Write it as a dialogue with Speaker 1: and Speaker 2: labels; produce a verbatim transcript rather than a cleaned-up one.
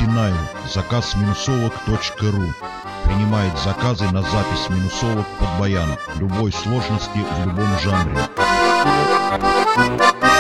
Speaker 1: Синайл. Заказ минусовок точка ру. Принимает заказы на запись минусовок под баян любой сложности в любом жанре.